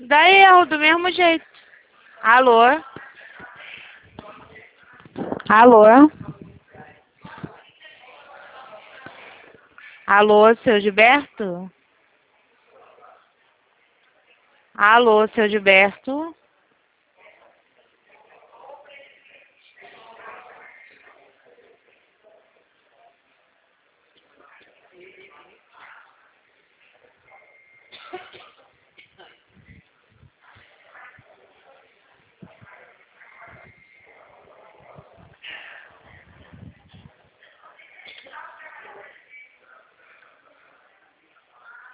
Dá erro do mesmo jeito. Alô? Alô? Alô, seu Gilberto? Alô, seu Gilberto?